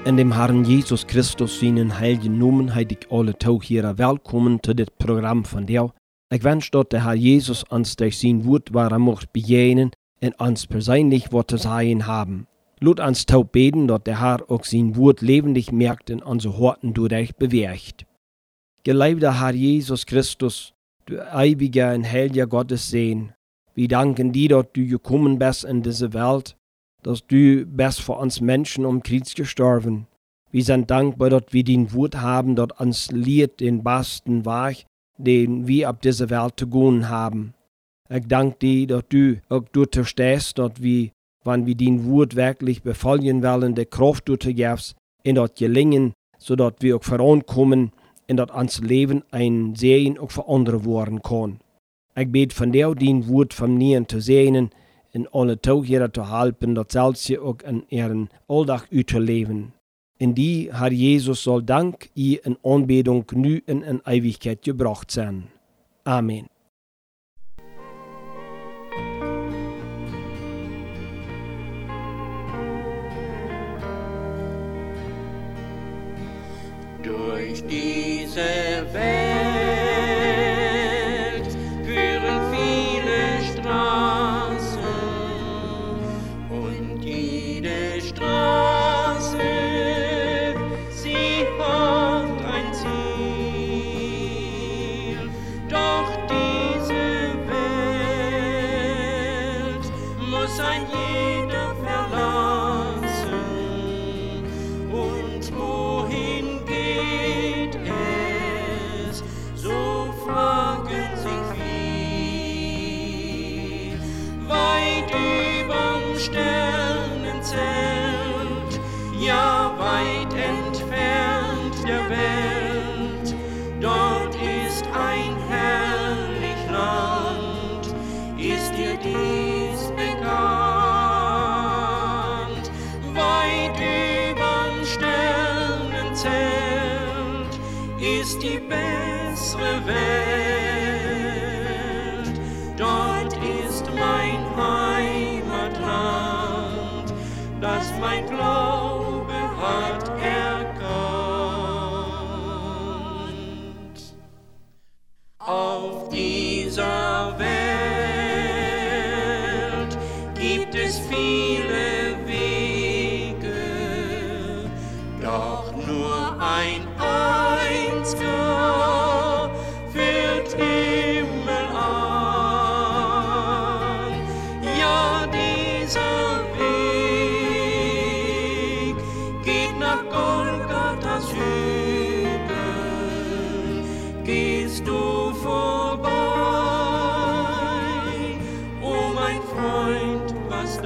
In dem Herrn Jesus Christus seinen heiligen Namen heet ik alle toegieren welkom tot dit programma van jou. Ik wens dat de Herr Jesus ons durch sein Wort waar mocht begegnen en ons persoonlijk wat te zeggen haben. Laat ons toe beten dat de Herr ook sein Wort lebendig merkt en onze Horten dadurch bewegt. Geliebter Herr Jesus Christus, du ewiger und heiliger Gottes Sehen, wir danken dir, dass du gekommen bist in diese Welt, dass du bist für uns Menschen um Kreuz gestorben. Wir sind dankbar, dass wir den Wort haben, dass uns lehrt den besten Weg, den wir auf dieser Welt zu gehen haben. Ich danke dir, dass du auch dort stehst, dass wir, wenn wir den Wort wirklich befolgen wollen, die Kraft dort gibst, in das gelingen, sodass wir auch vorankommen, und dass unser Leben ein Segen auch für andere werden kann. Ich bete von dir, den Wort von mir zu sehen, in alle Tauchjäger zu helfen, dass sie auch in ihren Alltag leben. In die, Herr Jesus, soll Dank ihr in Anbetung nu in Ewigkeit gebracht sein. Amen. Durch diese Welt führen viele Straßen und jede Straße, sie hat ein Ziel. Doch diese Welt muss ein jeder verlassen, und wohin geht es? So fragen sich viel. Weit überm Sternenzelt, ja weit entfernt der Welt, dort ist ein herrlich Land. Ist dir dies bekannt? Weit überm Sternenzelt ist die bessere Welt. Dort ist mein Heimatland, das mein Glaube hat erkannt. Auf dieser Welt gibt es viele Wege, doch nur ein einziger führt Himmel an. Ja, dieser Weg geht nach Golgatha's Hügel. Gehst du vorbei, oh mein Freund, was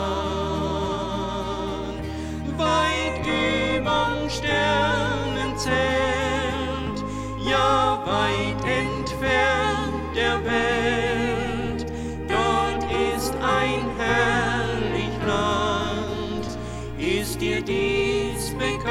dann? Weit überm Sternenzelt, ja weit entfernt der Welt, dort ist ein herrlich Land. Ist dir dies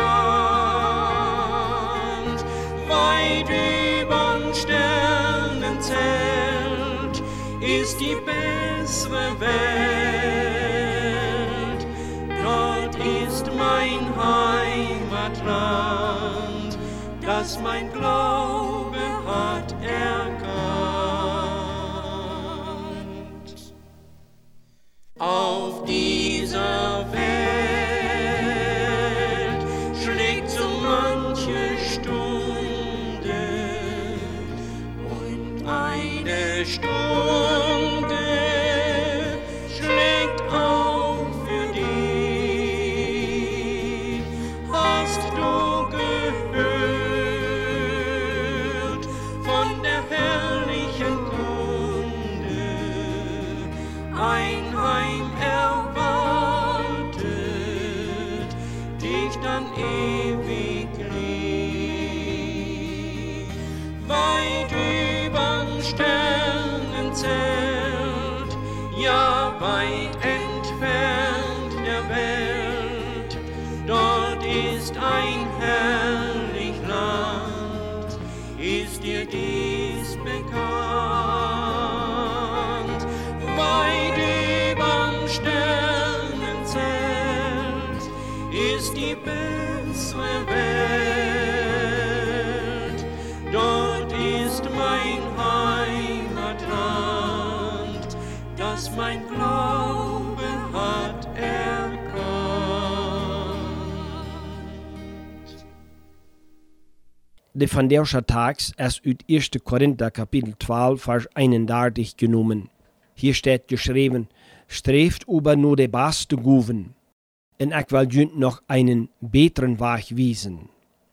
bekannt? Weit überm Sternenzelt ist die bessere Welt. Dort ist mein Heimatland, das mein Glaube hat erkannt. Auf dieser Welt schlägt so manche Stunde, und eine Stunde schlägt auch für dich. Hast du gehört von der herrlichen Kunde? Ein Heim erwartet dich dann ewiglich. Weit überm Sternenzelt, ja weit entfernt der Welt, dort ist ein herrlich Land. Ist dir dies bekannt? Weit überm Sternenzelt ist die Welt Glaube hat erkannt. De van deze tags is uit 1. Korinther kapitel 12 vers 31 genommen. Hier steht geschrieben, streeft über nur de beste Guven, en ik wil jullie nog einen besseren Weg wiesen.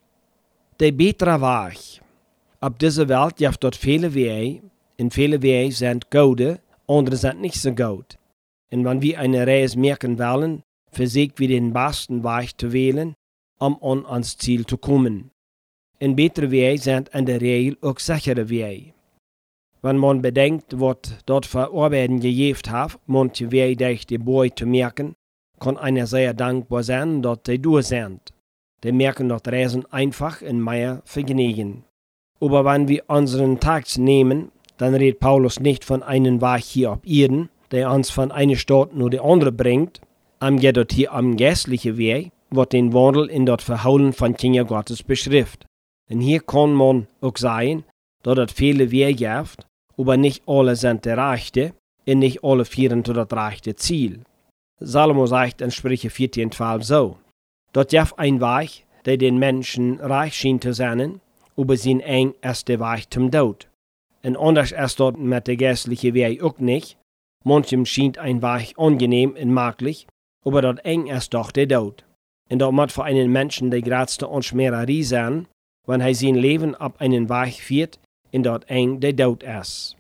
De betere Weg. Op deze Welt gibt dort viele Wege, en viele Wege sind gute, andere sind nicht so gut. En wenn wir eine Reise merken wollen, versuchen wir den besten Weg zu wählen, um an ans Ziel zu kommen. En betere Wege sind in der Regel auch sichere Wege. Wenn man bedenkt, was dort für Arbeiten gegeben hat, manche Wege durch die Boy zu merken, kann einer sehr dankbar sein, dass sie durch sind. Die merken dort Reisen einfach in mehr Vergnügen. Aber wenn wir unseren Tag nehmen, dann redet Paulus nicht von einem Weg hier auf Erden, der uns von einer Stadt nur die andere bringt. Geht dort hier am geistlichen Weg, was den Wandel in dort Verhalten von Kindern Gottes beschreibt. Und hier kann man auch sagen, dass es viele Wege gibt, aber nicht alle sind der rechte und nicht alle führen zu das rechte Ziel. Salomo sagt in Sprüche 14,12 so: Dort gibt ein Weg, der den Menschen reich schien zu sein, aber sein eng ist der Weg zum Tod. Und anders ist dort mit der geistlichen Weg auch nicht. Manchem scheint ein Weg angenehm und möglich, aber dort eng ist doch der Tod. Und dort muss für einen Menschen die größte Unschmererie sein, wenn er sein Leben ab einen Weg führt, und dort eng der Tod ist.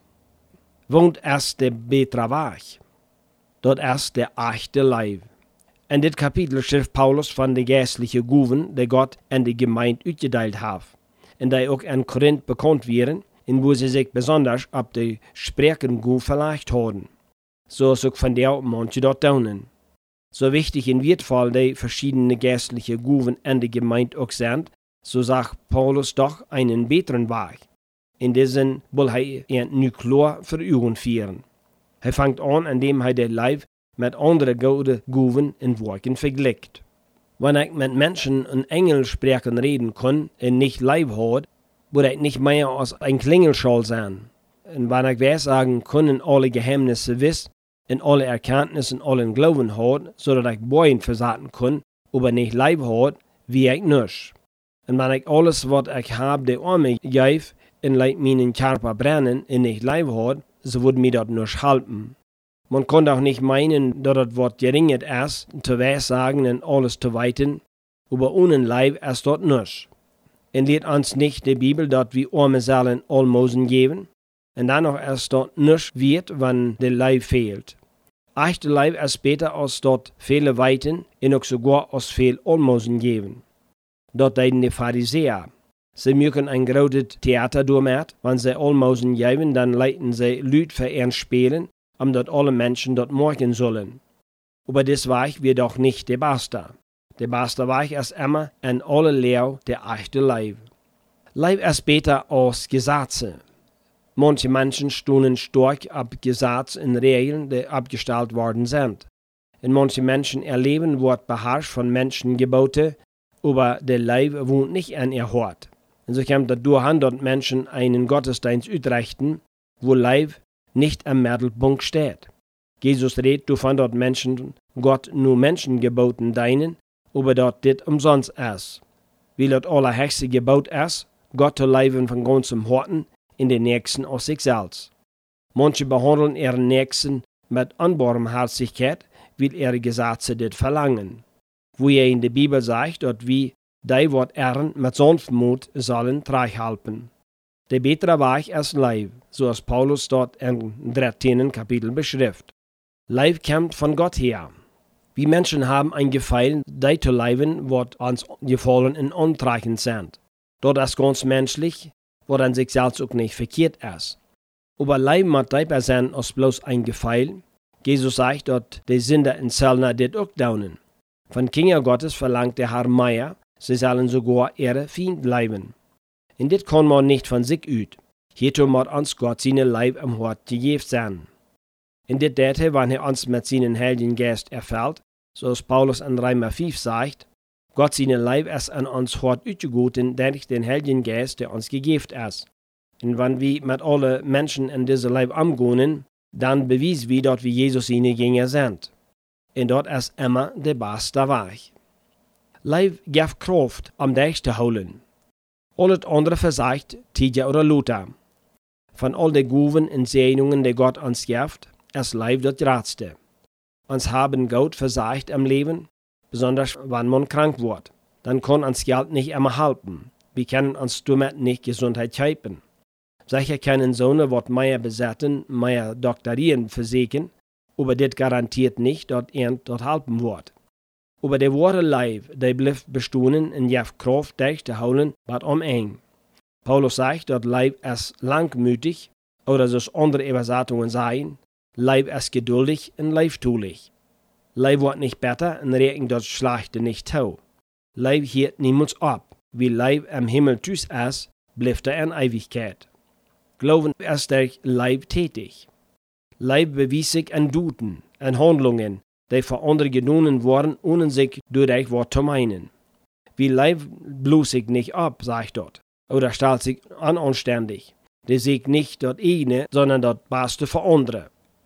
Wohnt ist der bessere Weg. Dort ist der echte Leib. In dit Kapitel schrift Paulus von den geistlichen Guven, die Gott in die Gemeinde uitgedeelt hat, und die auch in Korinth bekannt wären, in wo sie sich besonders auf die Sprechenguf verleicht haben. So ist auch von der manche dort daunen. So wichtig und wertvoll die verschiedenen geistlichen Guven in der Gemeinde auch sind, so sagt Paulus doch einen besseren Weg. In diesem will er nu klar für Augen führen. Er fängt an, indem er den Leib mit anderen guten Guven in Worten vergleicht. Wenn ich mit Menschen in Engelsprachen reden kann und nicht Leib hat, würde ich nicht mehr als ein Klingelschall sein. Und wenn ich sagen kann, alle Geheimnisse wissen, und alle Erkenntnisse und allen Glauben hat, so dass ich Bäume versaten kann, aber nicht Leib hat, wie ich nicht. Und wenn ich alles, was ich habe, der Arme gebe, und leid meinen Körper brennen und nicht Leib hat, so würde mir das nicht helfen. Man kann auch nicht meinen, dass das was geringet ist, zu sagen und alles zu weiten, aber ohne Leib ist das nicht. Und lehrt uns nicht die Bibel, dass wir arme Seelen Almosen geben, und dann noch ist das nicht wird, wenn der Leib fehlt. Echte Leib ist besser als dort viele weiten und auch sogar als viel Almosen geben. Dort deuten die Pharisäer. Sie mögen ein großes Theater durchmachen, wenn sie Almosen geben, dann leiten sie Lüd für ihren Spielen, dort alle Menschen dort morgen sollen. Aber das Weg wird doch nicht der beste. Der beste Weg ist immer in alle Lehre der echte Leib. Leib ist besser als Gesetze. Manche Menschen stoßen stark ab Gesetze und Regeln, die abgestellt worden sind. Und manche Menschen erleben, wird beherrscht von Menschengebote, aber der Leib wohnt nicht in ihr Hort. Und so kommt dadurch, dass Menschen einen Gottesdienst ausrichten, wo Leib nicht am Mittelpunkt steht. Jesus redet davon, dass Menschen Gott nur Menschengeboten dienen, aber dass das umsonst ist. Weil das allerhöchste Gebot ist, Gott zu lieben von ganzem Herzen, in den Nächsten aus sich selbst. Manche behandeln ihren Nächsten mit Unbarmherzigkeit, weil ihre Gesetze das verlangen. Wo in der Bibel sagt, dass wir die Wort ehren mit Sanftmut sollen treuhalten. Der bessere Weg ist Leib, so als Paulus dort im 13. Kapitel beschreibt. Leib kommt von Gott her. Wir Menschen haben ein Gefühl, die zu leben, was uns gefallen und antreichend sind. Dort ist ganz menschlich, was an sich selbst auch nicht verkehrt ist. Aber Leib muss tiefer sein als bloß ein Gefühl. Jesus sagt, dass die Sünder in Zöllner das auch daunen. Von Kinder Gottes verlangt der Herr Meier, sie sollen sogar ihre Feind bleiben. Und das kann man nicht von sich ut. Hierzu muss uns Gott seine Leib am Hort gegeben sein. Und das täte, wenn er uns mit seinem Heiligen Geist erfüllt, so als Paulus in Römer 5 sagt, Gott seine Leib ist an uns Hort utgegoten durch den Heiligen Geist, der uns gegeben ist. Und wenn wir mit allen Menschen in diesem Leib umgehen, dann bewies wie dort wie Jesus ihnen gingen sind. Und dort ist immer der beste Weg. Leib gaf Kraft, dich zu holen. Alles andere versagt, Tidja oder Luther. Von all den Guven und Segnungen, die Gott uns gibt, ist Leib das Ratste. Uns haben Gott versagt im Leben, besonders wenn man krank wird. Dann kann uns Geld nicht immer helfen. Wir können uns damit nicht Gesundheit kaufen. Sicher können Söhne wat mehr besetzen, mehr doktorieren versichern, aber das garantiert nicht, dass dort helfen wird. Aber der wahre Leib, der bleibt bestehen und gibt Kraft, dich zu holen, was eng. Paulus sagt, dass Leib ist langmütig, oder so andere Übersetzungen sagen, Leib ist geduldig und leibtulich. Leib wird nicht besser und rechnet das Schlechte nicht zu. Leib hielt niemals ab. Wie Leib im Himmel tüß ist, bleibt er in Ewigkeit. Glauben ist der Leib tätig. Leib bewies sich in Duten, in Handlungen, die für andere genommen wurden, ohne sich durch Wort zu meinen. Wie Leib bloß sich nicht ab, sagt dort, oder stellt sich unanständig. Der sieht nicht das eine, sondern das Beste für andere.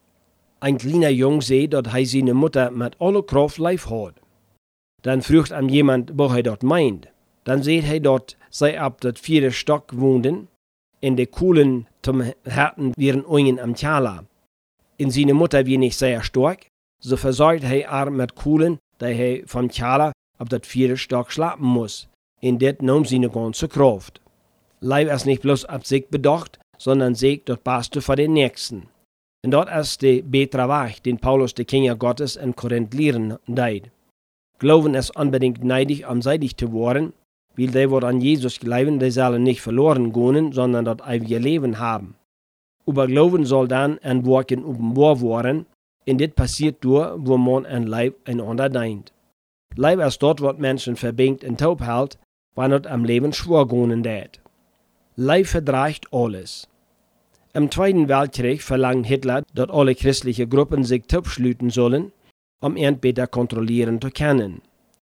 Ein kleiner Junge sieht, dass er seine Mutter mit aller Kraft lieb hat. Dann fragt ihm jemand, was er dort meint. Dann sieht er dort, sei ab das 4. Stock wohnen, in der Kuhlen zum Härten wären Ungen am Tjala. In seine Mutter wie nicht sehr stark, so versorgt er mit Kuhlen, da er vom Tjala ab das 4. Stock schlafen muss. In det nahm seine ganze Kraft. Leib ist nicht bloß ab sich bedacht, sondern sagt das Beste für den Nächsten. Und dort ist der bessere Weg, den Paulus der Kinder Gottes in Korinth lehren deid. Glauben ist unbedingt neidig, seidig zu werden, weil die, die an Jesus glauben, die sollen nicht verloren gehen, sondern das ewige Leben haben. Aber Glauben soll dann ein Wirken offenbar werden, und das passiert durch, wo man ein Leib einander dient. Leib ist dort, was Menschen verbindet und taub hält, wenn es am Leben schwor gehen wird. Leib verdreicht alles. Im Zweiten Weltkrieg verlangt Hitler, dass alle christlichen Gruppen sich taubschlüten sollen, ihn besser kontrollieren zu können.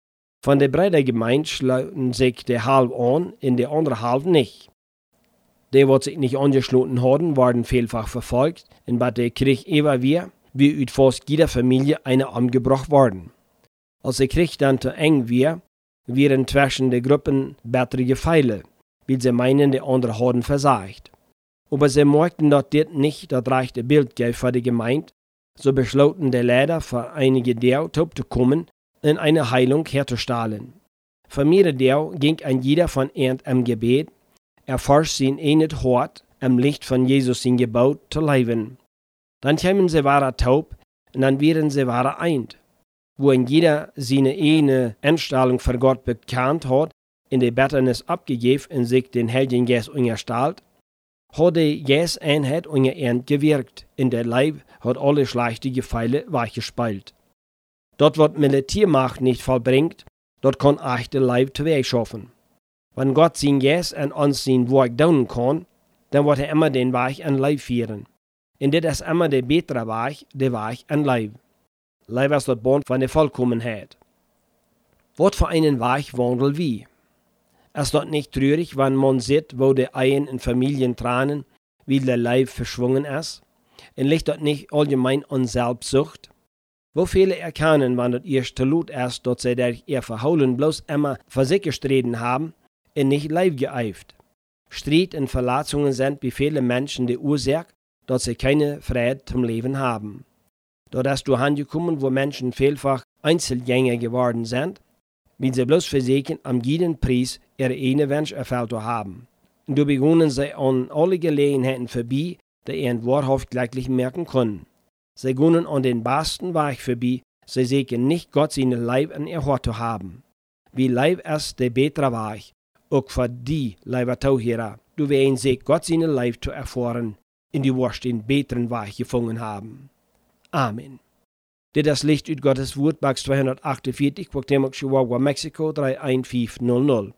Von der Brüdergemeinde schloten sich die halb an, in der andere halb nicht. Die, die sich nicht angeschlossen hatten, waren vielfach verfolgt, und bei der Krieg über wie uit fast jeder Familie eine umgebracht worden. Als der Krieg dann zu eng war, wären zwischen den Gruppen bittere Pfeile, weil sie meinen, die anderen hatten versagt. Aber sie merkten, dass das nicht das rechte Bild gab für die Gemeinde, so beschlossen die Leiter für einige der taub zu kommen und eine Heilung herzustellen. Für mehrere der ging ein jeder von ihnen im Gebet, erforscht sein eines Hort, im Licht von Jesus sein Gebot zu leben. Dann kämen sie wahre taub und dann wären sie wahre eint. Wo in jeder seine eine Einstellung für Gott bekannt hat, in der Betternis abgegeben und sich den Heiligen Geist unterstellt, hat die Geisteinheit unter ihnen gewirkt, in der Leib hat alle schlechte Pfeile weichgespielt. Dort, was Militärmacht nicht vollbringt, dort kann echte Leib teweeg schaffen. Wenn Gott sein Geist an uns sein Werk tun kann, dann wird er immer den Weg an Leib führen. Und das ist immer der bessere Weg, der Weg an Leib. Leib ist das Band von der Vollkommenheit. Was für einen Weg wandelt wie? Ist das nicht traurig, wenn man sieht, wo die Ehen in Familien tranen, wie der Leib verschwungen ist? Und liegt das nicht allgemein an Selbstsucht? Wo viele erkennen, wenn das erste Lot ist, dass sie durch ihr Verholen bloß immer für sich gestritten haben und nicht Leib geeift. Streit und Verletzungen sind bei vielen Menschen die Ursache, dass sie keine Freude zum Leben haben. Dort ist du angekommen, wo Menschen vielfach Einzelgänger geworden sind, weil sie bloß versuchen, am jeden Preis ihre eine Wunsch erfüllt zu haben. Und da beginnen sie an alle Gelegenheiten vorbei, die ihren wahrhaft glücklich merken können. Sie gehen an den besten Weg vorbei, sie sehen nicht Gott seine Leib in ihr Hort zu haben. Wie Leib ist der bessere Weg, auch für die Leiber Tauhierer, du wirst sich Gott seine Leib zu erfahren, in die wirst den besseren Weg gefunden haben. Amen. Dit is Licht uit Gottes Woord, Box 248, Chihuahua, Mexico 31500.